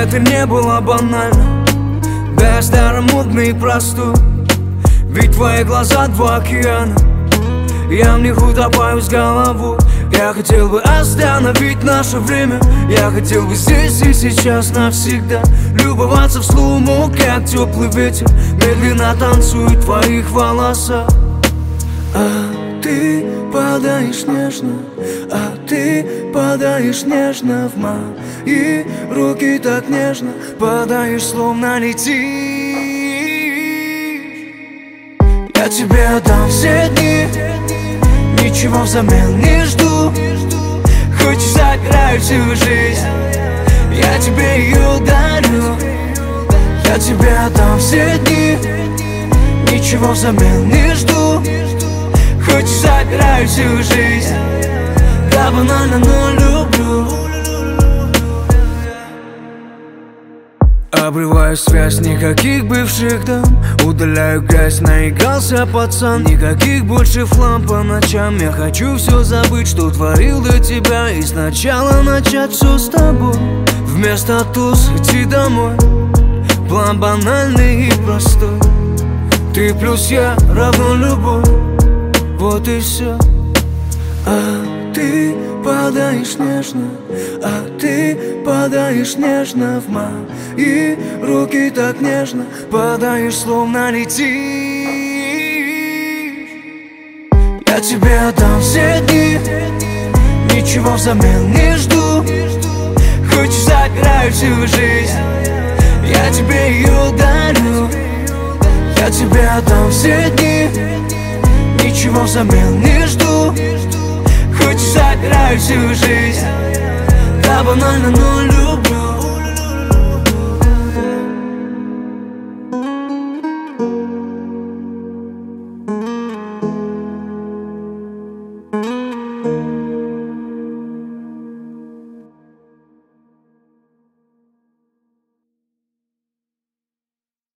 это не было банально, да я старомодный и простой. Ведь твои глаза два океана, я в них утопаю с головой. Я хотел бы остановить наше время, я хотел бы здесь и сейчас навсегда любоваться в слоумо, как теплый ветер медленно танцует в твоих волосах. А ты падаешь нежно, а ты падаешь нежно в мои руки, так нежно падаешь, словно летишь. Я тебе отдам все дни, ничего взамен не жду. Хочешь, забираю всю жизнь, я тебе ее дарю. Я тебе отдам все дни, ничего взамен не жду. Хочешь, забираю всю жизнь, да банально, но люблю. Обрываю связь, никаких бывших дам. Удаляю грязь, наигрался пацан. Никаких больше флам по ночам. Я хочу все забыть, что творил до тебя, и сначала начать все с тобой. Вместо туз идти домой. План банальный и простой. Ты плюс я равно любовь. Вот и все. А ты падаешь нежно, а ты падаешь нежно в мои руки, так нежно падаешь, словно летишь. Я тебе отдам все дни, ничего взамен не жду. Хочешь, забираю всю жизнь, я тебе ее дарю. Я тебе отдам все дни, ничего взамен не жду. Хочешь, забираю всю жизнь, да банально, но люблю.